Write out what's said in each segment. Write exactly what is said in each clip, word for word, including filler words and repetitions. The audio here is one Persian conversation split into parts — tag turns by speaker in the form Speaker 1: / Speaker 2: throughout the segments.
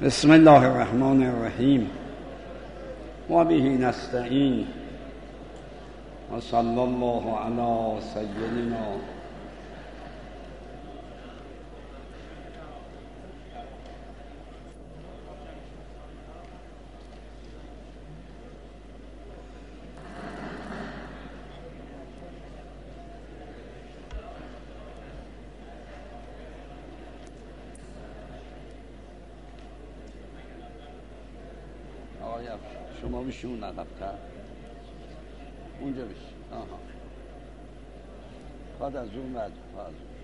Speaker 1: بسم الله الرحمن الرحیم و به نستعین و صلی الله علی سیدنا شما بشون عقب‌تر اونجا بشین. آها خواهد از اون بعد خواهد از اون.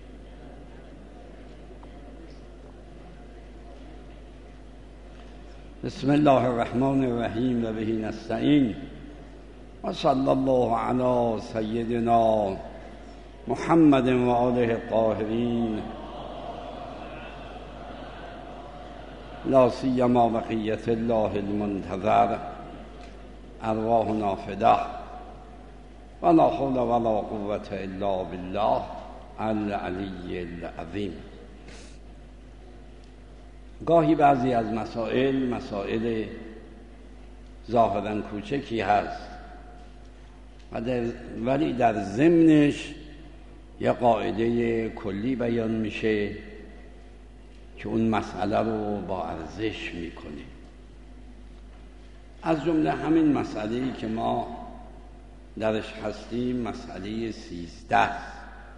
Speaker 1: بسم الله الرحمن الرحیم و به نستعین و صلی الله علی سیدنا محمد و آله الطاهرین لا سیما بقیت الله المنتظر ارواحنا فداه و لا حول و لا قوة الا بالله العلی العظیم. گاهی بعضی از مسائل مسائل ظاهراً کوچکی هست و در ولی در ضمنش یه قاعده کلی بیان میشه که اون مسئله رو با ارزش میکنه. از جمله همین مسئله‌ای که ما درش هستیم مسئله سیزده است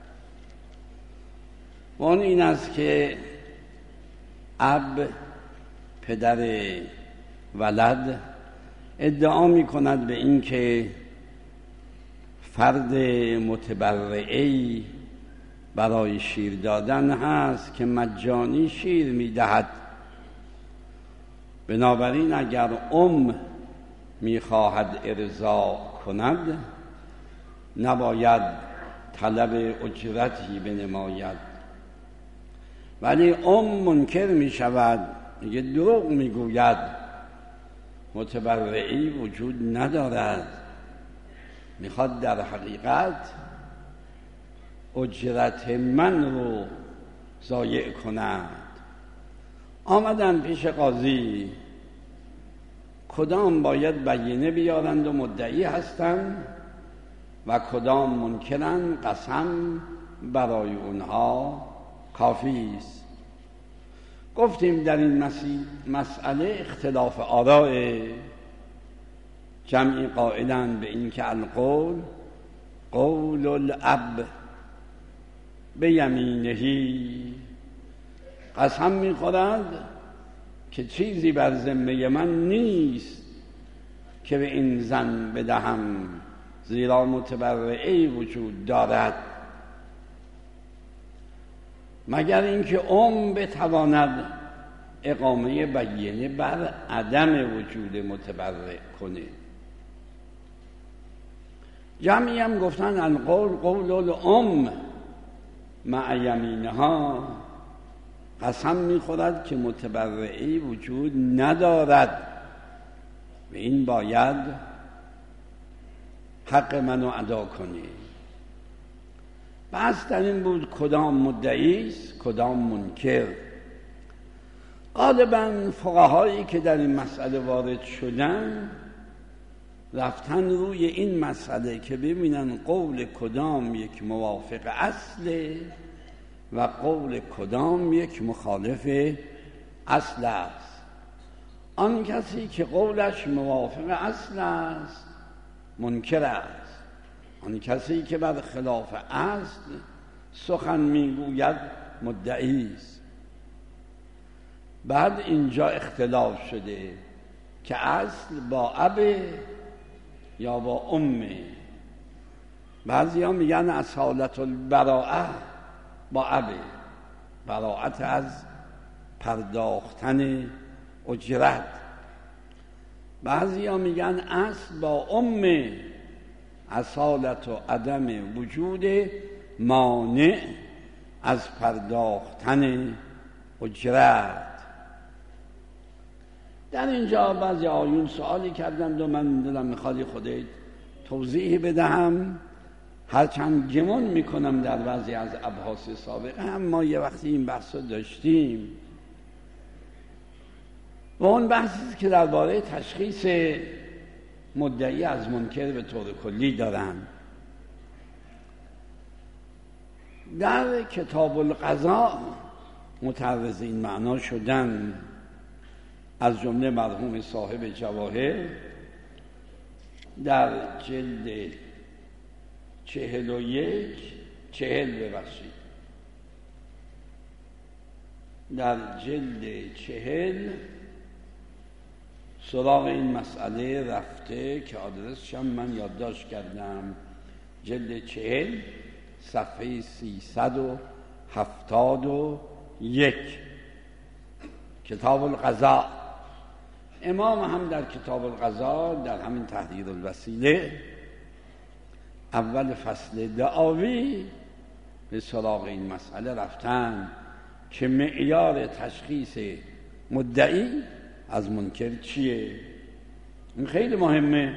Speaker 1: و اون این است که اب پدر ولد ادعا میکند به این که فرد متبرعی برای شیر دادن هست که مجانی شیر میدهد، بنابراین اگر ام میخواهد ارضاء کند نباید طلب اجرتی بنماید، ولی ام منکر میشود، میگه دروغ میگوید، متبرعی وجود ندارد، میخواد در حقیقت اجرت من رو ضایع کند. آمدن پیش قاضی، کدام باید بینه بیارند و مدعی هستند و کدام منکرند، قسم برای اونها کافی است. گفتیم در این مسئله اختلاف آراء، جمعی قائلند به این که القول قول الاب به یمینهی، قسم می‌خورد که چیزی بر ذمه من نیست که به این زن بدهم، زیرا متبرعی وجود دارد، مگر اینکه ام بتواند اقامه بینه بر عدم وجود متبرع کنه. جمعی هم گفتن القول قول الام مع یمینها، قسم می‌خورد که متبرعی وجود ندارد و این باید حق منو ادا کنی. بحث در این بود کدام مدعی است کدام منکر. غالباً فقهایی که در این مسئله وارد شدن رفتن روی این مسئله که ببینن قول کدام یک موافق اصله و قول کدام یک مخالف اصل است. آن کسی که قولش موافق اصل است منکر است، آن کسی که بر خلاف اصل سخن میگوید مدعی است. بعد اینجا اختلاف شده که اصل با اب یا با امه. بعضی ها میگن اصالت البراءه با ابه، براءت از پرداختن اجرت. بعضی ها میگن اصل با امه، اصالت و عدم وجود مانع از پرداختن اجرت. در اینجا بعضی آیون سوالی کردند و من دلم میخواد خودت توضیح بدهم، هرچند گمان میکنم در بعضی از ابحاث سابقه هم ما یه وقتی این بحث رو داشتیم. و اون بحثی که درباره تشخیص مدعی از منکر به طور کلی دارن. در کتاب القضاء متعرض این معنا شدن از جمله مرحوم صاحب جواهر در جلد چهل و یک چهل ببخشید در جلد چهل سراغ این مسئله رفته که آدرسش هم من یادداشت کردم. جلد چهل صفحه سیصد و هفتاد و یک کتاب القضاء. امام هم در کتاب القضاء در همین تحریر الوسیله اول فصل دعاوی به سراغ این مسئله رفتن که معیار تشخیص مدعی از منکر چیه. این خیلی مهمه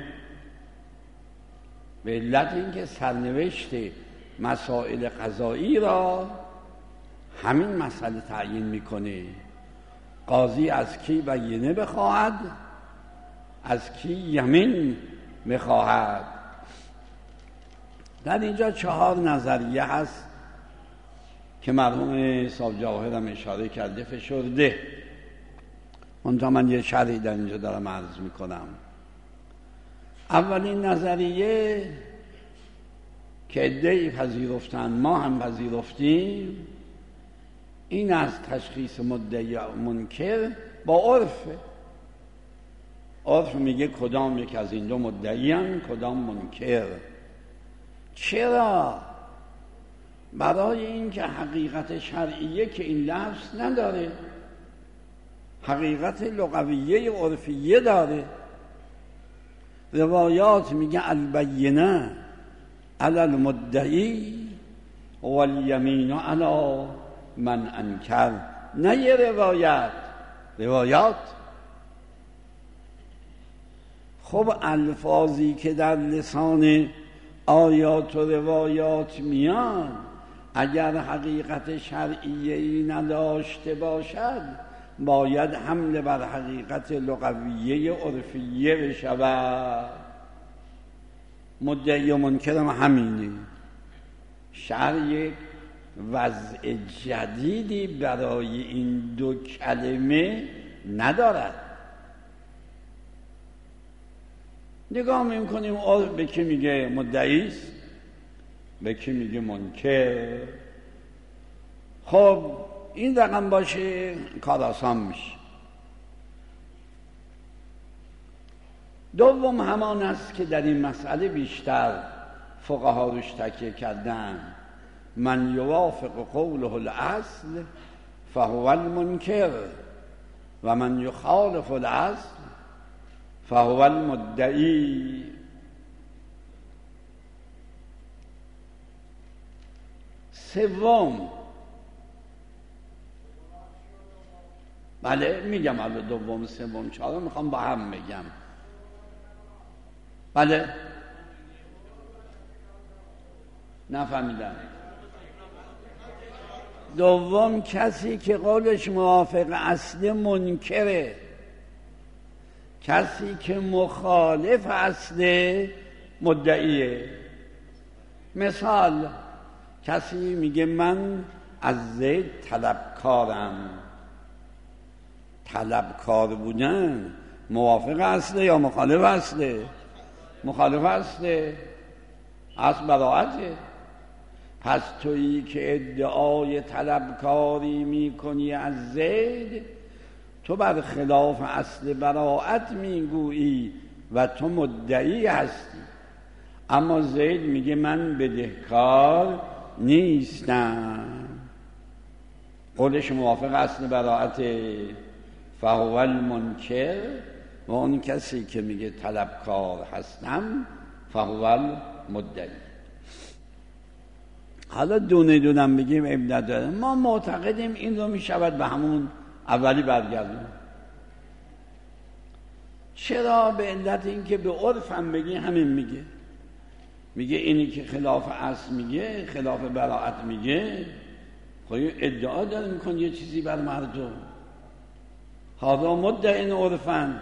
Speaker 1: به علت اینکه سرنوشت مسائل قضایی را همین مسئله تعیین میکنه. قاضی از کی بینه بخواهد، از کی یمین بخواهد. در اینجا چهار نظریه هست که مرحوم صاحب جواهر هم اشاره کرده فشرده. منتها من یه شرحی در اینجا دارم عرض میکنم. اولین نظریه که عده‌ای پذیرفتن، ما هم پذیرفتیم، این از تشخیص مدعی منکر با عرفه. عرف میگه کدام یک از این دو مدعیان، کدام منکر. چرا؟ برای اینکه حقیقت شرعیه که این لفظ نداره، حقیقت لغویه عرفیه داره. روایات میگه البینه علی المدعی والیمین علی من انکر. نه یه روایت، روایات. خب الفاظی که در لسان آیات و روایات میان اگر حقیقت شرعیه‌ای نداشته باشد باید حمله بر حقیقت لغویه عرفیه بشود. مدعی و منکر هم همینه. شرع یک وضع جدیدی برای این دو کلمه ندارد. نگاه میکنیم عرف به کی میگه مدعیست، به کی میگه منکر. خب این رقم باشه کار آسان میشه. دوم همان است که در این مسئله بیشتر فقها روش تکیه کردن. من یوافق قوله الاصل فهو المنکر و من یخالف الاصل فهو المدعی. سوم، بله میگم اول دوم سوم چهارم میخوام با هم بگم. بله نفهمیدم. دوم کسی که قولش موافق اصل منکره، کسی که مخالف اصل مدعیه. مثال کسی میگه من از زید طلبکارم. طلبکار بودن موافق اصله یا مخالف اصله؟ مخالف اصله. اصل براعته. پس تویی که ادعای طلبکاری میکنی از زید، تو بر خلاف اصل براعت میگویی و تو مدعی هستی. اما زید میگه من بدهکار نیستم، قولش موافق اصل براعت. فهو المنکر. و اون کسی که میگه طلبکار هستم فهو المدعی. حالا دونه دونم بگیم اب نداره. ما معتقدیم این رو میشود به همون اولی برگردیم. چرا؟ به علت اینکه به عرف هم بگی همین میگه. میگه اینی که خلاف اصل میگه، خلاف براعت میگه، خب ادعا داره میکنه یه چیزی بر مردم. هذا مدعی عرفن.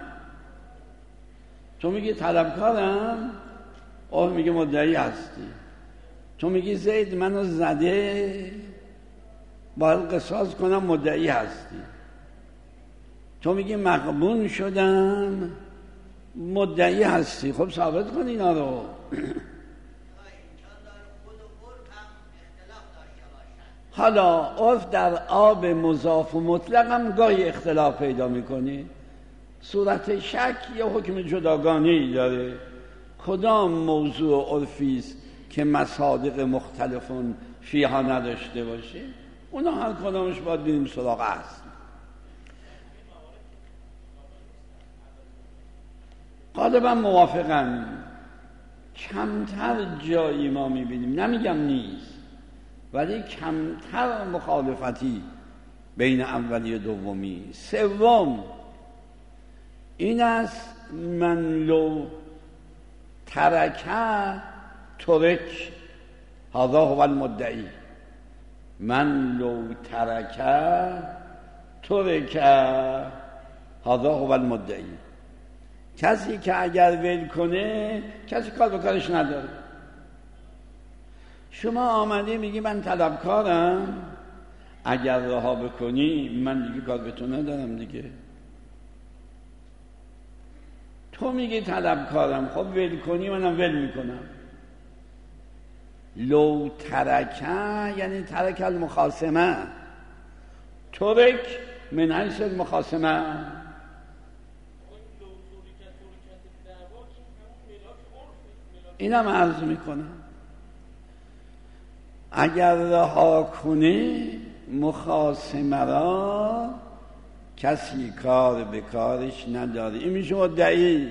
Speaker 1: تو میگی طلبکارم، عرف میگه مدعی هستی. تو میگی زید منو زده، باید قصاص کنم، مدعی هستی. تو میگی مغبون شدم، مدعی هستی. خب ثابت کن اینا رو. حالا عرف در آب مضاف و مطلق هم گاهی اختلاف پیدا میکنی. صورت شک یه حکم جداگانه‌ای داره. کدام موضوع عرفی است که مصادیق مختلفون فیها نداشته باشه، اونا هر کدامش باید بریم سراغ اصل. غالبا موافقم. کمتر جایی ما میبینیم، نمیگم نیست، ولی کمتر مخالفتی بین اولی و دومی. سوم این است من لو ترکه ترک هذا هو المدعی. من لو ترکه ترک هذا هو المدعی. کسی که اگر ول کنه، کسی کار به کارش نداره. شما آمدی میگی من طلبکارم، اگر رها بکنی من دیگه کار به تو ندارم دیگه. تو میگی طلبکارم، خب ول کنی منم ول میکنم. لو ترکه یعنی ترک المخاصمه، ترک من حیث المخاصمه. اینم عرض میکنم اگر رها کنه مخاصمه را، کسی کار به کارش نداره. این میشه مدعی.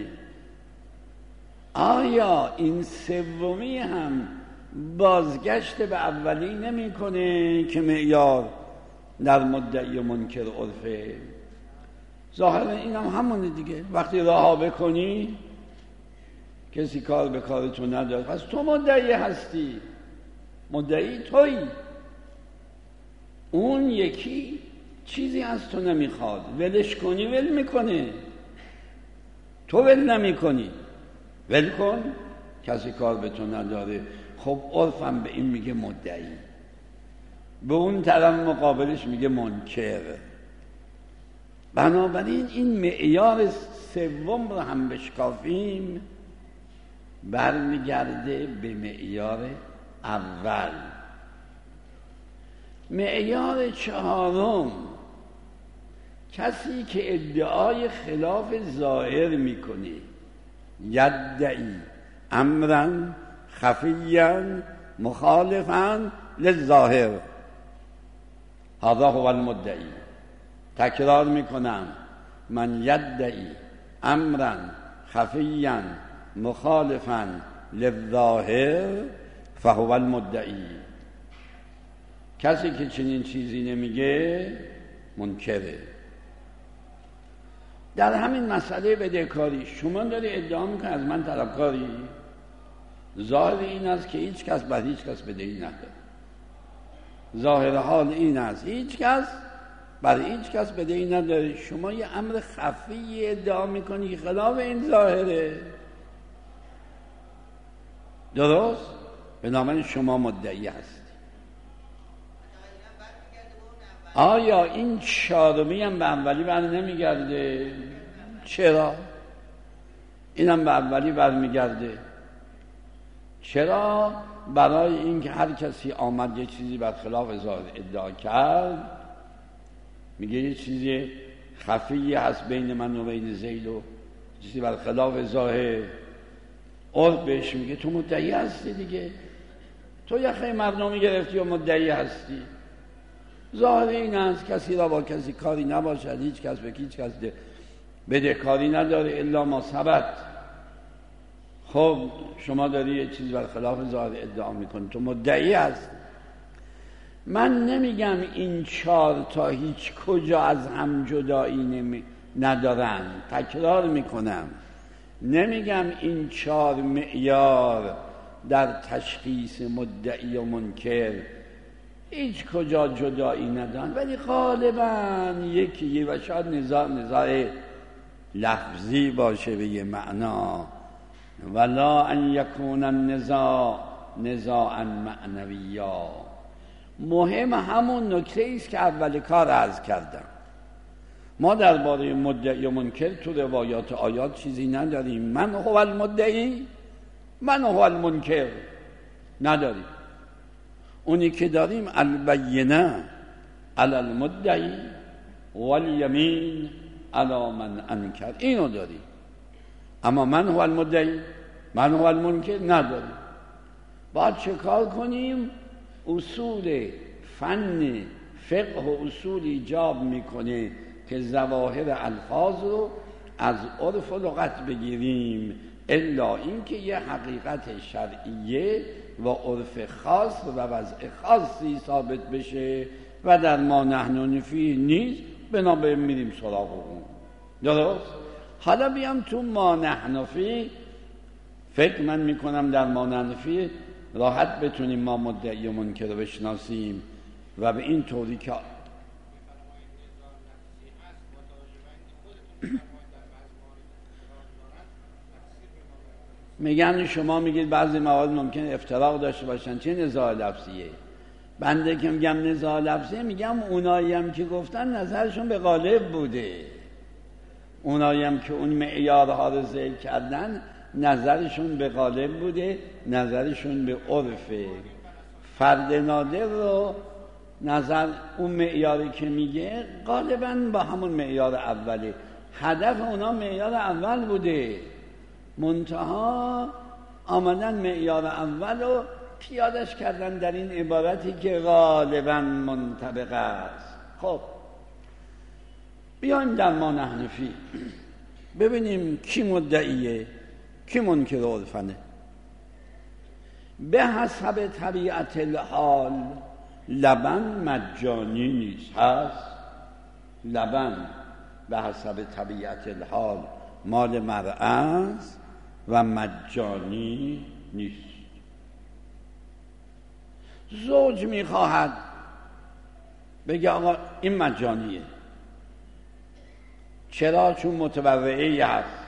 Speaker 1: آیا این سومی هم بازگشت به اولی نمیکنه که معیار در مدعی و منکر عرفه؟ ظاهرا این هم همونه دیگه. وقتی رها بکنی کسی کار به کارتون نداره، پس تو مدعی هستی. مدعی تویی. اون یکی چیزی از تو نمیخواد، ولش کنی ول میکنه، تو ول نمی کنی. ول کن، کسی کار به تو نداره. خب عرفم به این میگه مدعی، به اون طرف مقابلش میگه منکر. بنابراین این معیار سوم رو هم بشکافیم برمیگرده به معیار اول. معیار چهارم، کسی که ادعای خلاف ظاهر میکنه، یدعی امرا خفیا مخالفا للظاهر، هذا هو المدعی. تکرار میکنم، من یدعی امرا خفیا مخالفا للظاهر فهو المدعی. کسی که چنین چیزی نمیگه منکره. در همین مسئله بدهکاری شما داری ادعا میکنی از من طلبکاری، ظاهر این است که هیچ کس بر هیچ کس بدهی نداره. ظاهر حال این است هیچ کس بر هیچ کس بدهی نداره. شما یه امر خفی ادعا میکنی که خلاف این ظاهره. درست؟ بنابراین شما مدعی هستی. آیا این چهارمی هم به اولی بر نمیگرده؟ چرا؟ اینم به اولی بر میگرده. چرا؟ برای اینکه هر کسی آمد یه چیزی بر خلاف ظاهر ادعا کرد، میگه یه چیزی خفی هست بین من و بین زید و چیزی بر خلاف ظاهر، عرف بهش میگه تو مدعی هستی دیگه. تو یخه مردمی گرفتی و مدعی هستی. ظاهر این است کسی را با کسی کاری نباشد، هیچ کس به هیچ کس بده کاری نداره الا ما ثبت. خب شما داری یه چیز بر خلاف ظاهر ادعا میکنی، تو مدعی هستی. من نمیگم این چهار تا هیچ کجا از هم جدایی نمی... ندارن. تکرار میکنم، نمیگم این چهار معیار در تشخیص مدعی و منکر هیچ کجا جدایی ندارن، ولی غالبا یکی و شاید نزاع نزاع لفظی باشه به یه معنا، ولا ان یکون النزاع نزاعا معنویا. مهم همون نکته ایست که اول کار عرض کردم. ما درباره مدعی و منکر تو روایات آیات چیزی نداریم. من هو المدعی من هو المنکر نداریم. اونی که داریم البینه علی المدعی والیمین علی من انکر، اینو داریم. اما من هو المدعی من هو المنکر نداریم. باید چه کار کنیم؟ اصول فن فقه و اصول ایجاب میکنه که ظواهر الفاظ رو از عرف و لغت بگیریم، الا اینکه یه حقیقت شرعیه و عرف خاص و وضع خاصی ثابت بشه و در ما نحن فیه نیست، بنابراین میریم سراغ اون. درست؟ حالا بیام تو ما نحن فیه. فکر من میکنم در ما نحن فیه راحت بتونیم ما مدعی و منکر رو بشناسیم و به این طوری که میگن شما میگید بعضی موارد ممکن افتراق داشته باشن، چه نزاع لفظیه؟ بنده که میگم نزاع لفظیه میگم اونایی هم که گفتن نظرشون به غالب بوده، اونایی هم که اون معیارها رو ذکر کردن نظرشون به غالب بوده، نظرشون به عرفه. فرد نادر رو نظر اون معیاری که میگه غالباً با همون معیار اوله. هدف اونا معیار اول بوده، منتها آمدن معیار اول رو پیادش کردن در این عبارتی که غالباً منطبق است. خب بیایم در ما نحن فیه ببینیم کی مدعیه کی منکر عرفنه. به حسب طبیعت الحال لبن مجانی نیست. هست لبن به حسب طبیعت الحال مال مرء و مجانی نیست. زوج میخواهد بگه آقا این مجانیه. چرا؟ چون متبرعه هست.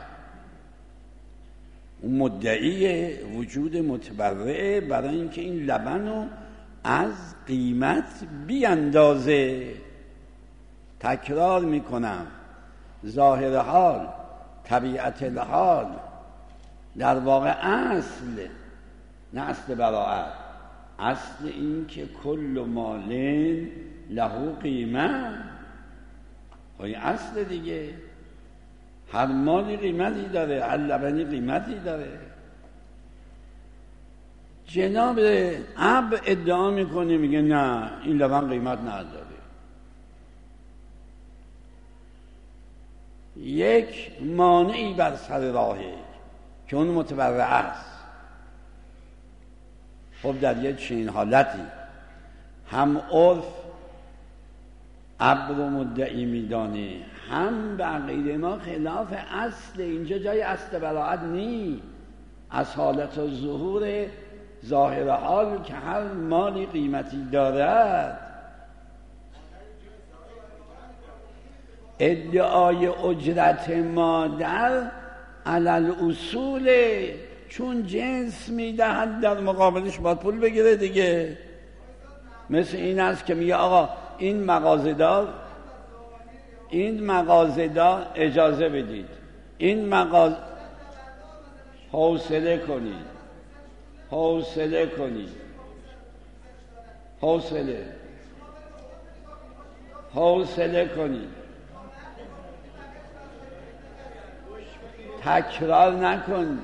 Speaker 1: اون مدعی وجود متبرعه برای اینکه این لبن رو از قیمت بیاندازه. تکرار میکنم، ظاهر حال طبیعت الحال در واقع اصل، نه اصل براعت، اصل این که کل مالین له قیمه. های اصل دیگه، هر مالی قیمتی داره، هر لبنی قیمتی داره. جناب اب ادعا میکنه میگه نه این لبن قیمت نداره. یک مانعی بر سر راهه که اون متبرع است. خب در یک چنین حالتی هم عرف اب رو مدعی میدانه، هم به عقیده ما خلاف اصل. اینجا جای اصل براعت نی، از حالت و ظهور ظاهر حال که هر مالی قیمتی دارد. ادعای اجرت مادر علل اصول، چون جنس میدهد در مقابلش باید پول بگیره دیگه. مثل این است که میگه آقا این مغازه‌دار این مغازه‌دار اجازه بدید، این مغازه حوصله کنید حوصله کنید حوصله حوصله کنید تکرار نکن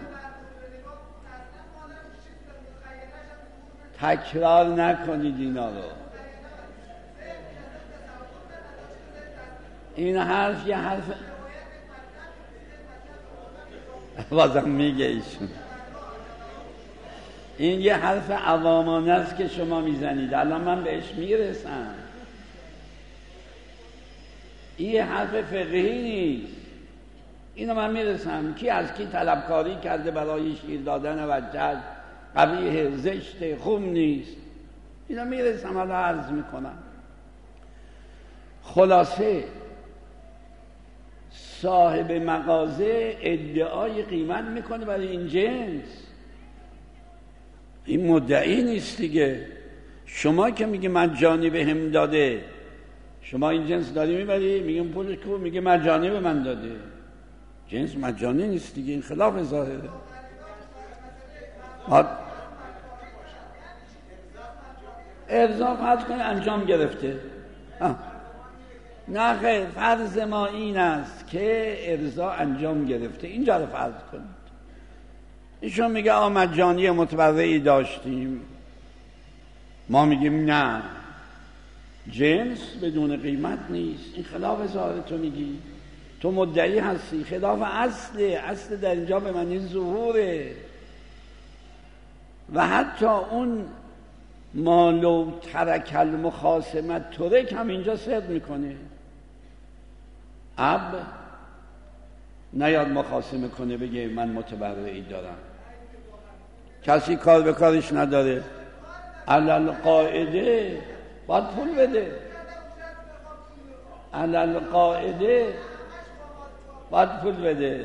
Speaker 1: تکرار نکنید اینا رو. این حرف یه حرف بازم میگه ایشون، این یه حرف عوامانه است که شما میزنید، الان من بهش میرسم. این یه حرف فقهی نیست، اینو من میرسم. کی از کی طلبکاری کرده برای شیر دادن وجه قبیح زشت خوب نیست. اینا میرسم حالا عرض میکنم. خلاصه صاحب مغازه ادعای قیمت میکنه برای این جنس، این مدعی نیست دیگه. شما که میگه مجانی به هم داده، شما این جنس داری میبری، میگم پولش کو، میگه مجانی به من داده. جنس مجانی نیست دیگه، این خلاف ظاهره. ارضا فرض کنید انجام گرفته. آه. نه خیر، فرض ما این است که ارضا انجام گرفته، اینجا رو فرض کنید. ایشون میگه آ مجانی متبرعی داشتیم، ما میگیم نه، جنس بدون قیمت نیست. این خلاف ظاهر تو میگی، تو مدعی هستی، خلاف اصله. اصل در اینجا به معنی ظهوره. و حتی اون مالو ترک المخاصمت ترک هم اینجا صدق میکنه. اب نیاد مخاصمه کنه بگه من متبرعی دارم، کسی کار به کارش نداره، علل قاعده باید پول بده، علل قاعده باید پول بده.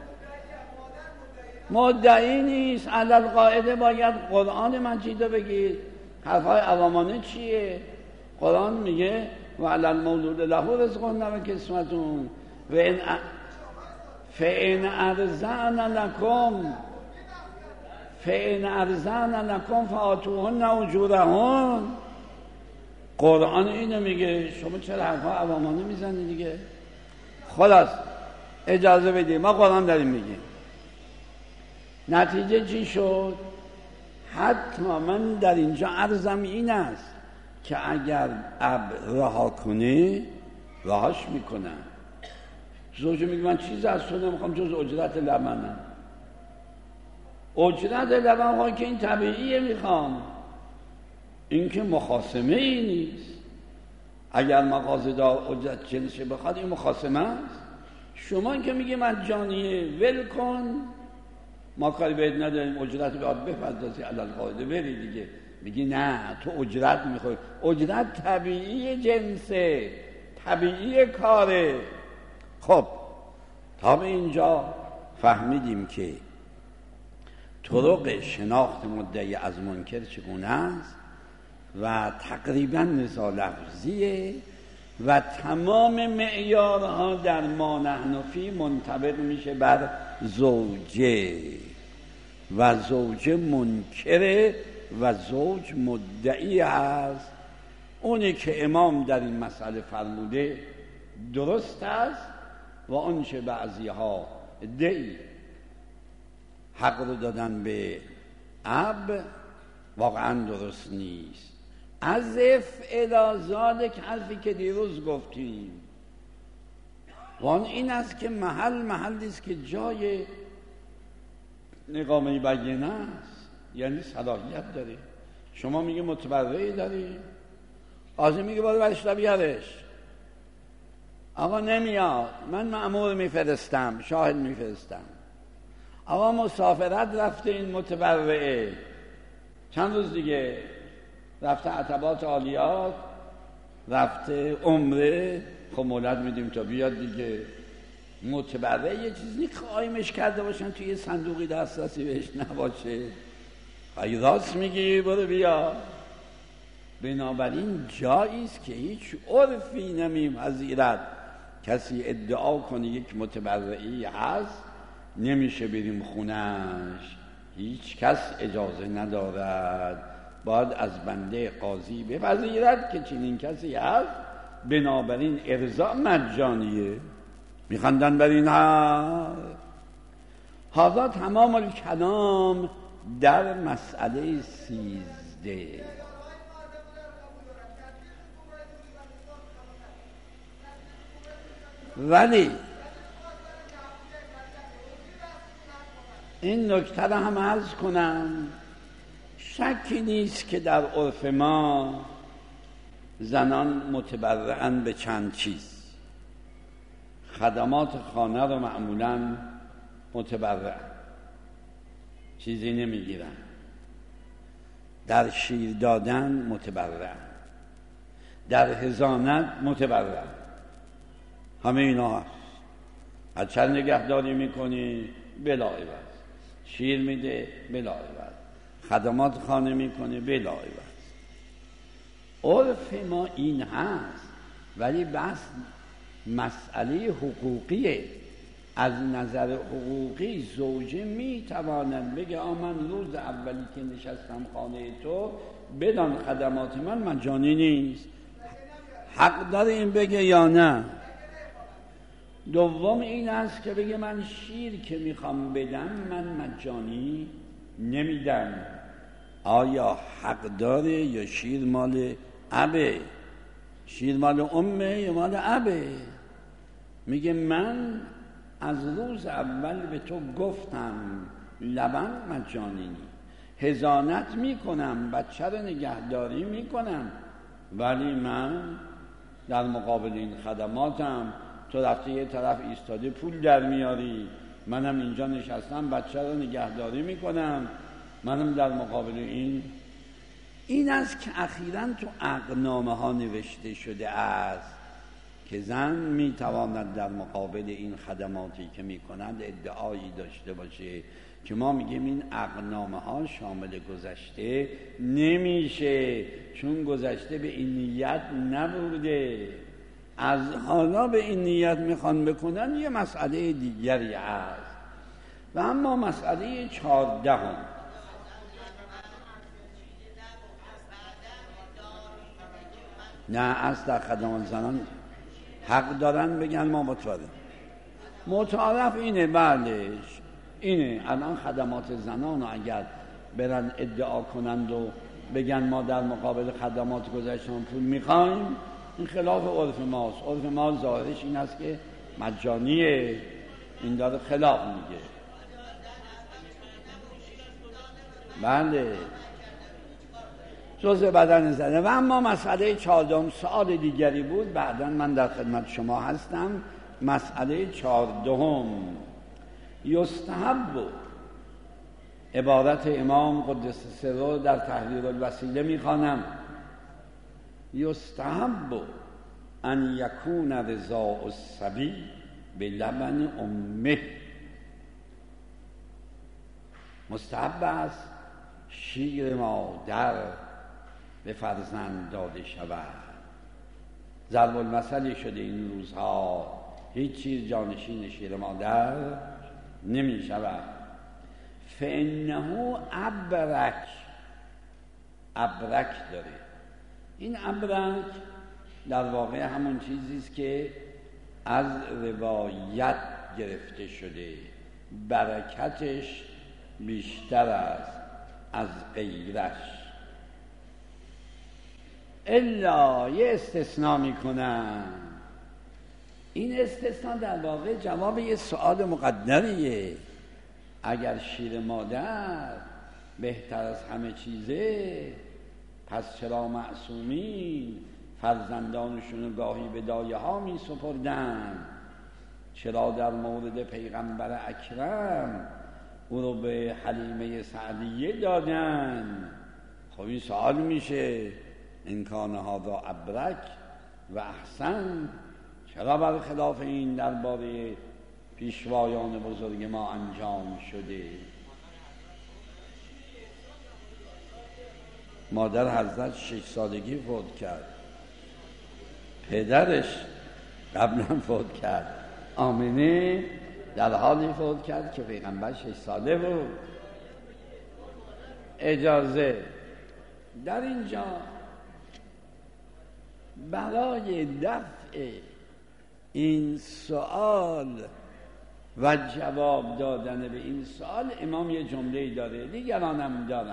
Speaker 1: مدعی نیست، علل قاعده باید قرآن مجید رو بگید. حرفای عوامانه چیه؟ قرآن میگه و علل مولود له رزقهن و کسوتهن و ان فان ارضعن لکم فان ارضعن لکم فآتوهن اجورهن. قرآن اینو میگه، شما چرا حرفای عوامانه میزنی دیگه؟ خلاص اجازه بدید، ما قرآن داریم میگیم. نتیجه چی شد؟ حتی من در اینجا عرضم این است که اگر اب رها کنه رهاش میکنن. زوجه میگه من چیز از تو نمیخوام جز اجرت لبنم. اجرت لبن خواهی که این طبیعیه میخوام، این که مخاصمه ای نیست. اگر مغازه دار اجرت جنسه بخواد این مخاصمه است. شما که میگه من جانیه ول کن، ما کاری بهت نداریم، اجرت باید بپردازی علل قاعده بری دیگه. میگی نه تو اجرت میخوای، اجرت طبیعی جنسه، طبیعی کاره. خب تا به اینجا فهمیدیم که طرق شناخت مدعی از منکر چگونه است و تقریبا نزاع لفظیه و تمام معیارها در ما نحن فی منطبق میشه بر زوجه و زوجه منکره و زوج مدعی هست. اونی که امام در این مسئله فرموده درست است و آنچه بعضی ها ادعی حق رو دادن به اب واقعا درست نیست. از افعل ذالک حرفی که دیروز گفتیم و آن این است که محل محلی است که جای اقامه بیانه است، یعنی صلاحیت داره. شما میگه متبرعی داری، قاضی میگه برو برش بیارش. آقا نمیاد، من مأمور میفرستم، شاهد میفرستم. آقا مسافرت رفته این متبرعه، چند روز دیگه رفته عتبات عالیات، رفته عمره، خب مولد میدیم تا بیاد دیگه. متبرعه یه چیزی که قایمش کرده باشن توی صندوقی دسترسی بهش نباشه. خیلی راست میگی، برو بیا. بنابراین جایی است که هیچ عرفی نمیپذیرد کسی ادعا کنه یک متبرعی هست نمیشه بریم خونش، هیچ کس اجازه ندارد، باید از بنده قاضی بپذیرد که چنین کسی هست. بنابراین ارضا مجانیه. میخندن بر این ها. حالا تمام الکلام در مسئله سیزده. ولی این نکته را هم عرض کنم، شکی نیست که در عرف ما زنان متبرعن به چند چیز. خدمات خانه رو معمولاً متبرعن، چیزی نمیگیرن. در شیر دادن متبرع، در حضانت متبرع، همه اینا هست. از چند نگهداری میکنی بلا عوض، شیر میده بلا عوض، خدمات خانه میکنه بلا عوض. عرف ما این هست، ولی بس مسئله حقوقیه. از نظر حقوقی زوجه میتواند بگه آ من روز اولی که نشستم خانه تو بدان خدمات من مجانی نیست. حق داره این بگه یا نه؟ دوم این است که بگه من شیر که میخوام بدم من مجانی نمیدم. آیا حق داره یا شیر مال ابه؟ شیر مال امه یا مال ابه؟ میگه من از روز اول به تو گفتم لبن مجانی، حضانت میکنم، بچه رو نگهداری میکنم، ولی من در مقابل این خدماتم تو رفتی یه طرف ایستاده پول در میاری، منم اینجا نشستم بچه رو نگهداری میکنم، منم در مقابل این. این است که اخیراً تو عقدنامه ها نوشته شده است که زن میتواند در مقابل این خدماتی که میکنند ادعایی داشته باشه که ما میگیم این عقدنامه ها شامل گذشته نمیشه، چون گذشته به این نیت نبوده. از حالا به این نیت میخوان بکنن یه مسئله دیگری هست. و اما مسئله چهاردهم، نه از در خدمات زنان حق دارن بگن ما متعارف متعارف اینه. بله اینه. الان خدمات زنان اگر برن ادعا کنند و بگن ما در مقابل خدمات گذشتن پول میخوایم، این خلاف عرف ماست. عرف ما ظاهرش این است که مجانیه، این داره خلاف میگه. بله جزء بدن زنه. و اما مسئله چهاردهم سؤال دیگری بود، بعدا من در خدمت شما هستم. مسئله چهاردهم یستحب، عبارت امام قدس سره در تحریر الوسیله میخوانم، یستحب ان یکون رضاء الصبی به لبن امه. مستحب است شیر مادر به فرزند داده شود. ضرب المثلی شده این روزها، هیچ چیز جانشین شیر مادر نمی شود. فانه ابرک، ابرک داره. این ابرک در واقع همون چیزی است که از روایت گرفته شده، برکتش بیشتر است از غیرش. الا یه استثناء میکنن. این استثناء در واقع جواب یه سؤال مقدریه. اگر شیر مادر بهتر از همه چیزه، پس چرا معصومین فرزندانشون گاهی به دایه ها می سپردن؟ چرا در مورد پیغمبر اکرم او رو به حلیمه سعدیه دادن؟ خب این سوال میشه، این کانه ها دا ابرک و احسن، چرا برخلاف این درباره پیشوایان بزرگ ما انجام شده؟ مادر حضرت شش سالگی فوت کرد، پدرش قبلا فوت کرد، آمنه در حالی فوت کرد که پیغمبر شش ساله بود. اجازه در اینجا برای دفع این سوال و جواب دادن به این سوال امام یه جمله داره، دیگران هم دارن.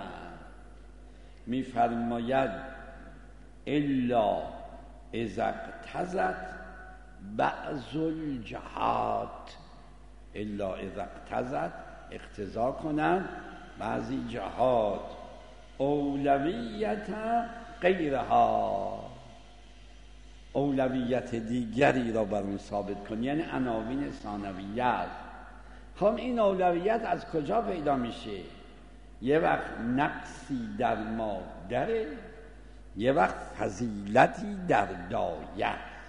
Speaker 1: میفرماید الا اذا اقتضت بعض الجهات، الا اذا اقتضت، اقتضا کنند بعضی جهات اولویت غیرها، اولویت دیگری را بر اون ثابت کن، یعنی عناوین ثانویت. خب این اولویت از کجا پیدا میشه؟ یه وقت نقصی در مادره، یه وقت فضیلتی در دایه.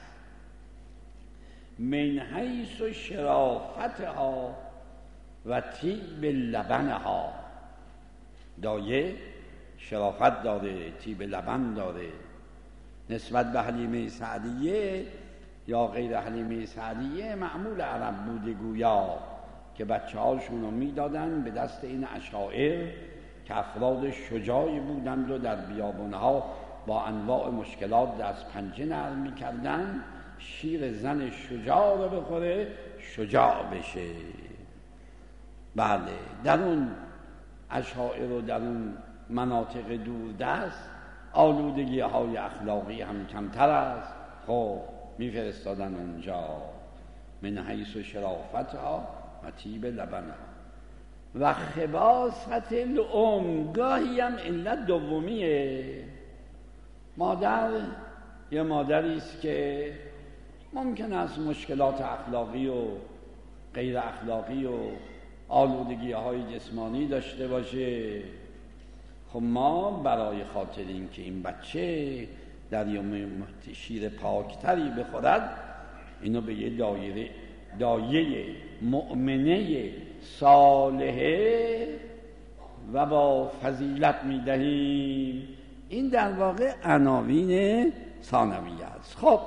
Speaker 1: من حیث شرافتها و طیب لبنها. دایه شرافت داره، طیب لبن داره. نسبت به حلیمه سعدیه یا غیر حلیمه سعدیه معمول عرب بوده گویا که بچه هاشون رو میدادن به دست این اشاعر که افراد شجاعی بودند و در بیابانها با انواع مشکلات دست پنجه نرم میکردن. شیر زن شجاع رو بخوره شجاع بشه. بله، در اون اشاعر و در اون مناطق دوردست آلودگی های اخلاقی هم کمتر است. خب میفرستادن اونجا. من حیث شرافتها و طیب لبنها و خباثت الام. گاهی هم علت دومیه. مادر یه مادری است که ممکن است مشکلات اخلاقی و غیر اخلاقی و آلودگی های جسمانی داشته باشه. خب ما برای خاطر این که این بچه در یوم شیر پاکتری بخورد اینو به یه دایره دایه مؤمنه صالحه و با فضیلت میدهیم. این در واقع عناوین ثانویه است. خب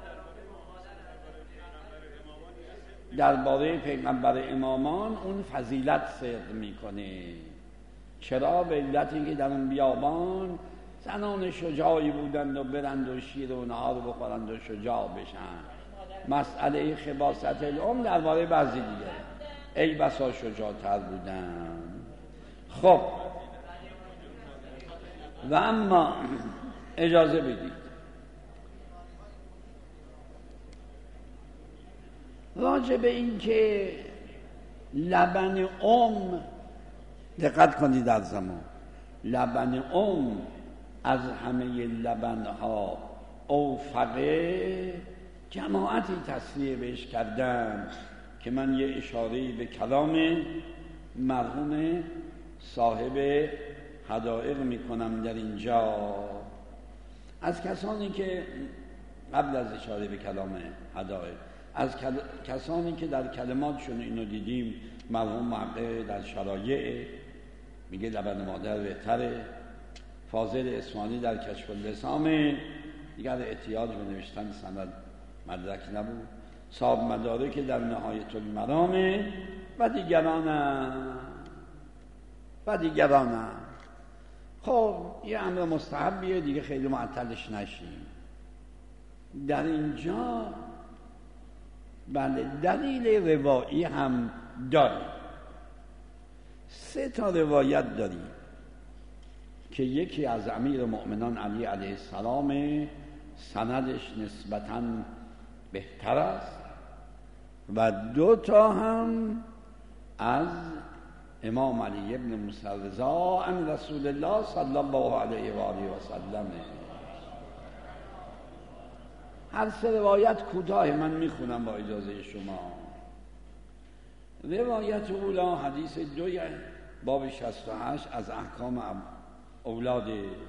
Speaker 1: درباره پیغمبر امامان اون فضیلت صدق میکنه. چرا؟ به علت اینکه در اون بیابان زنان شجاعی بودند و برند و شیر و نهار رو بخورند و شجاع بشن. مسئله خباثت الام درباره بعضی دیگه ای بسا شجاعتر بودن. خب و اما اجازه بدید راجع به این که لبن ام، دقت کنید در زمان لبن ام از همه لبنها اوفقه، جماعتی تصریح بهش کردن که من یه اشاره‌ای به کلام مرحوم صاحب حدائق میکنم در اینجا. از کسانی که قبل از اشاره به کلام حدائق، از کسانی که در کلماتشون اینو دیدیم، مرحوم محقق در شرایع میگه لبن مادر بهتره. فاضل اصفهانی در کشف اللسام دیگر احتیاج به نوشتن سند مدرک نبود. صاحب مدارک در نهایت المرام و دیگرانم و دیگرانم. خب یه امر مستحبیه دیگه، خیلی معطلش نشیم. در اینجا بله دلیل روایی هم داریم. سه تا روایت داریم که یکی از امیر مؤمنان علی علیه السلام، سندش نسبتاً بهتر است، و دو تا هم از امام علی ابن موسی رضا عن رسول الله صلی الله علیه و آله و سلم. هر سه روایت کوتاه، من میخونم با اجازه شما. روایت اولا حدیث دوی باب شصت و هشت از احکام اولاد،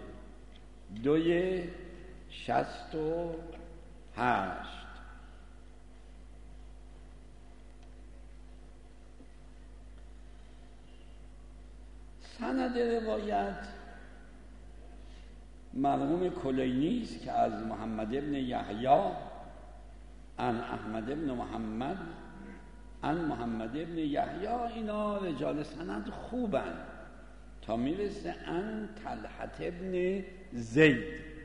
Speaker 1: دوی شصت و هشت. سند روایت مرحوم کلینی است که از محمد ابن یحیی عن احمد ابن محمد عن محمد ابن یحیی. اینا رجال سند خوبن تا میرسه عن طلحة ابن زید.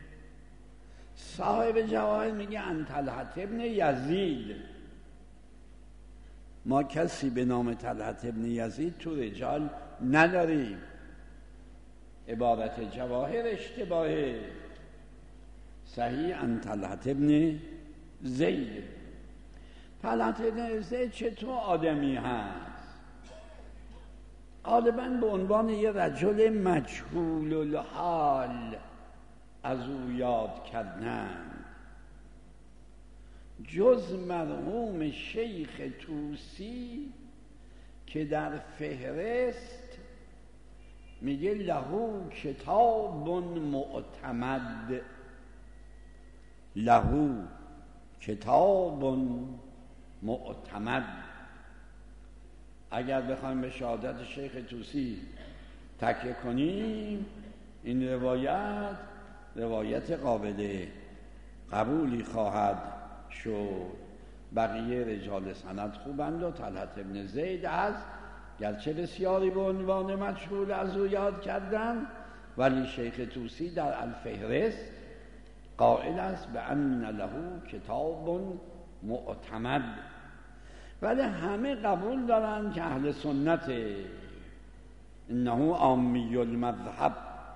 Speaker 1: صاحب جواهر میگه عن طلحة ابن یزید. ما کسی به نام طلحة ابن یزید تو رجال نداریم. عبارت جواهر اشتباهه. صحیح عن طلحة ابن زید. طلحة ابن زید چطور آدمی هست؟ غالباً به عنوان یه رجل مجهول الحال از او یاد کردن. جز مرحوم شیخ طوسی که در فهرست میگه لهو کتاب معتمد، لهو کتاب معتمد. اگر بخوایم به شهادت شیخ طوسی تکیه کنیم، این روایت روایت قابل قبولی خواهد شد. بقیه رجال سند خوبند و طلحت ابن زید از گرچه بسیاری به عنوان مجهول از او یاد کردن، ولی شیخ طوسی در الفهرست قائل است به ان له کتاب معتمد. ولی همه قبول دارن که اهل سنت، انه عامی المذهب،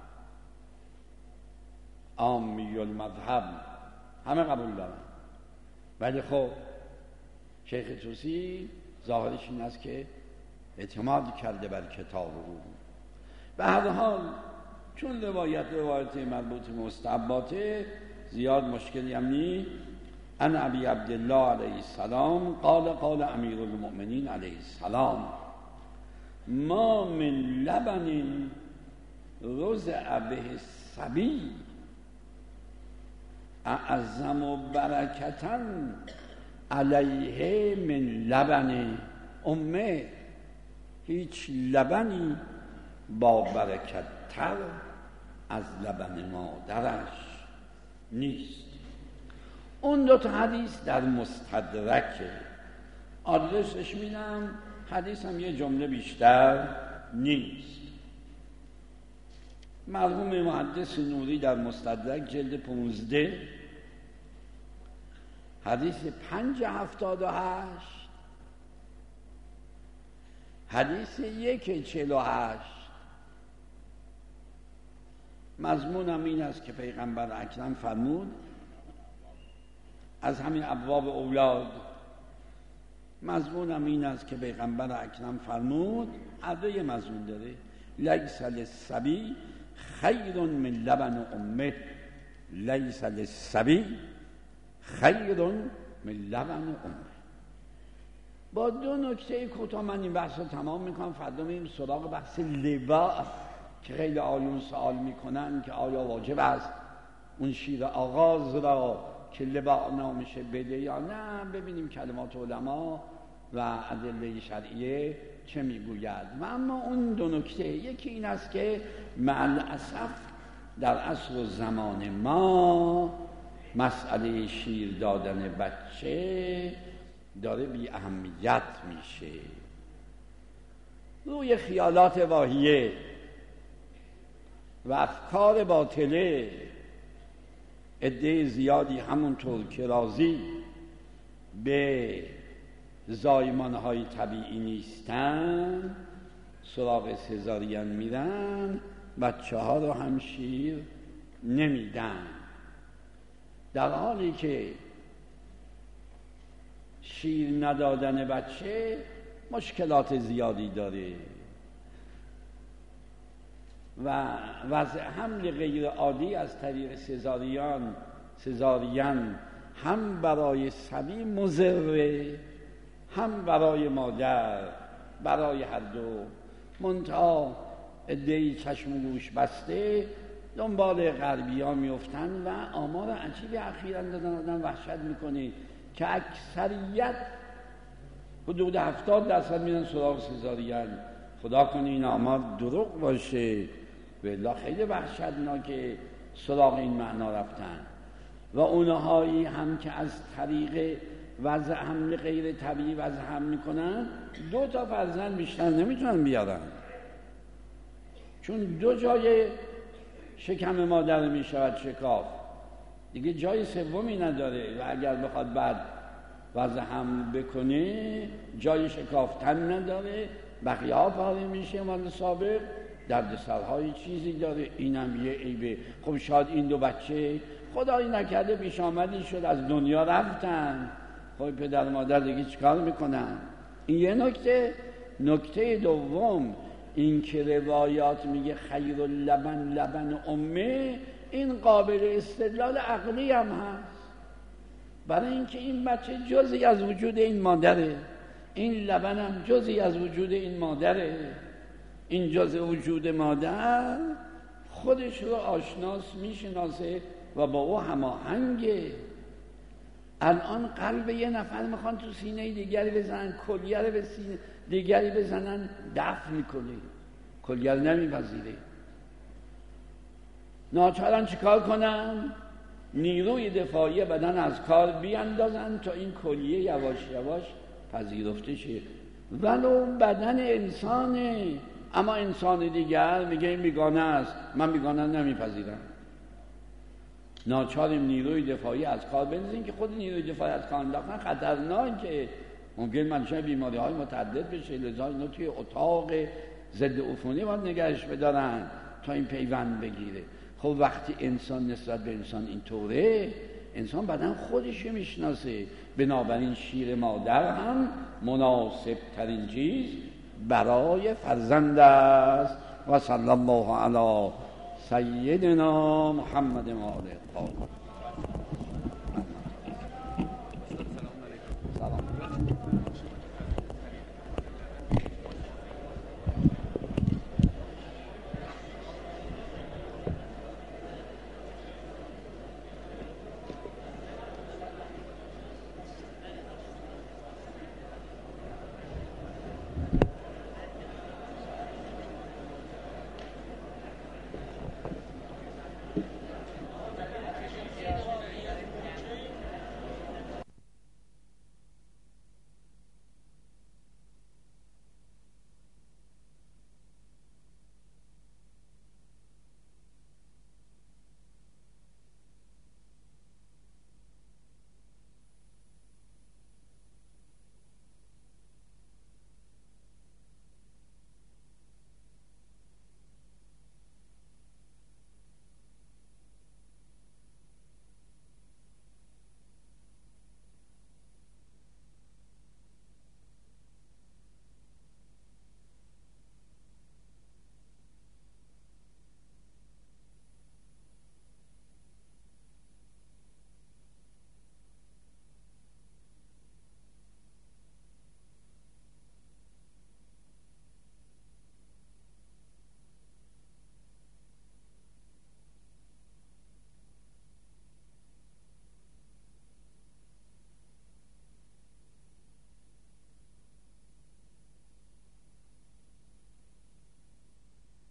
Speaker 1: عامی المذهب، همه قبول دارن. ولی خب شیخ طوسی ظاهرش این است که اعتماد کرده بر کتاب او. به هر حال چون روایت روایت مربوط به مستحباته، زیاد مشکلی هم نیست. ان ابی عبدالله علیه السلام قال قال امیر المؤمنین علیه السلام ما من لبن رضع به الصبی اعظم برکتا علیه من لبن امه. هیچ لبنی با برکت تر از لبن مادرش نیست. اون دو تا حدیث در مستدرکه، آدرسش میدم، حدیث هم یه جمله بیشتر نیست. مرحوم محدث نوری در مستدرک جلد پونزده حدیث پنج هفتاد و هشت، حدیث یک چهل و هشت، مضمونم این است که پیغمبر اکرم فرمود از همین ابواب اولاد، مضمونم این است که پیغمبر اکرم فرمود، عده مضمون داره، لیس للصبی خیر من لبن امه، لیس للصبی خیر من لبن امه. با دو نکته کوتاه من این بحث رو تمام میکنم. فردا میریم سراغ بحث لبا که خیلی آیون سوال میکنن که آیا واجب است اون شیر آغاز را که لبا نامشه بده یا نه. ببینیم کلمات علما و ادله شرعیه چه میگوید. و اما اون دو نکته، یکی این است که مع الاسف در عصر و زمان ما مسئله شیر دادن بچه داره بی اهمیت میشه، روی خیالات واهیه و افکار باطله عده زیادی همونطور که راضی به زایمانهای طبیعی نیستن سراغ سزارین میرن، بچه ها رو هم شیر نمیدن، در حالی که شیر ندادن بچه مشکلات زیادی داره و وضع حمل غیر عادی از طریق سزاریان سزارین هم برای صبی مضره، هم برای مادر، برای هر دو. منتها عده‌ای چشم و گوش بسته دنبال غربی‌ها میفتن و آمار عجیبی اخیراً دادن، آدم وحشت میکنه که اکثریت حدود هفتاد درصد میرن سراغ سزارین. خدا کنه این آمار دروغ باشه، والله خیلی وحشتناکه سراغ این معنا رفتن. و اونهایی هم که از طریق وضع حمل غیر طبیعی وضع حمل میکنن دو تا فرزند بیشتر نمیتونن بیارن، چون دو جای شکم مادر میشود شکاف، دیگه جای سومی نداره و اگر بخواد بعد وضع حمل بکنه جای شکافتن نداره، بقیه ها پاره میشه. مال سابق درد سرهای چیزی داره، اینم یه عیبه. خب شاید این دو بچه خدایی نکرده پیش آمدی شد از دنیا رفتن، خب پدر مادر دیگه چیکار میکنن؟ این یه نکته. نکته دوم این که روایات میگه خیر لبن لبن امه، این قابل استدلال عقلی هم هست، برای اینکه این بچه جزئی از وجود این مادره، این لبن هم جزئی از وجود این مادره. این جزء وجود مادر خودش رو آشناس میشناسه و با او هماهنگه. الان قلب یه نفر میخوان تو سینه دیگری بزنن، کلیه رو به سینه دیگری بزنن، دفع میکنه، کلیه رو نمیپذیره. ناچارن چیکار کنن؟ نیروی دفاعی بدن از کار بیاندازن تا این کلیه یواش یواش پذیرفته شه. ولو بدن انسانه، اما انسان دیگر میگه این بیگانه است، من بیگانه نمیپذیرم. ناچاریم نیروی دفاعی از کار بندازیم که خود نیروی دفاعی از کار انداختن خطرناکه، ممکن منشأ بیماری های متعدد بشه. لذا اینو توی اتاق ضد عفونی باید نگهش بدارن تا این پیوند بگیره. خب وقتی انسان نسبت به انسان اینطوره، انسان بدن خودش میشناسه، بنابراین شیر مادر هم مناسب ترین چیز برای فرزند است. و صلی الله علی سیدنا محمد و آله الطاهرین. سلام علیکم.